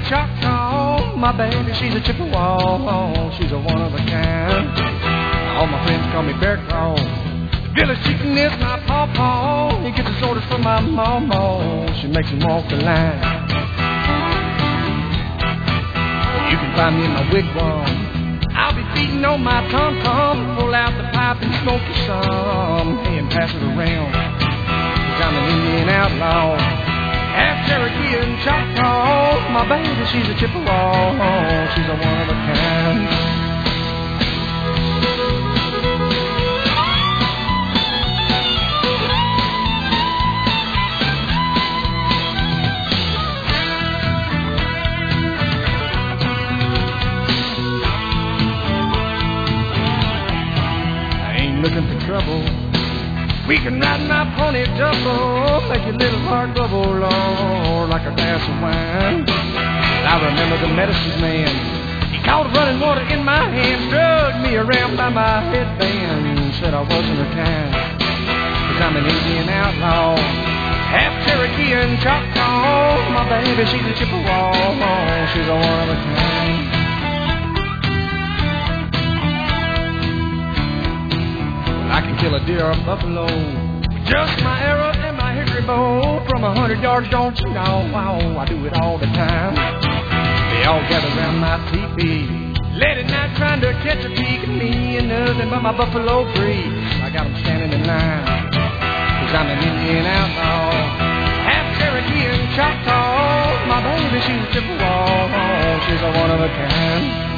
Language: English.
and Choctaw. My baby, she's a Chippewa. She's a one of a kind. All my friends call me Bear Claw. Village chicken is my pawpaw. He gets his orders from my mama. She makes him walk the line. You can find me in my wigwam. I'll be beating on my tom-tom. Pull out the pipe and smoke you some. Hey, and pass it around. 'Cause I'm an Indian outlaw. Half Cherokee and Choctaw. My baby, she's a Chippewa. She's a one of a kind. Looking for trouble. We can ride my pony double, make your little heart bubble, Lord, like a glass of wine. I remember the medicine man. He caught running water in my hand, drugged me around by my headband, said I wasn't her kind. 'Cause I'm an Indian outlaw, half Cherokee and Choctaw. My baby, she's a Chippewa, she's a one of a kind. I can kill a deer or a buffalo with just my arrow and my hickory bow. From 100 yards, don't you know? Wow, I do it all the time. They all gather around my teepee, late at night trying to catch a peek at me and nothing but my buffalo breeze. I got them standing in line, 'cause I'm an Indian outlaw, half Cherokee and Choctaw. My baby, she's a Chippewa, she's a one of a kind.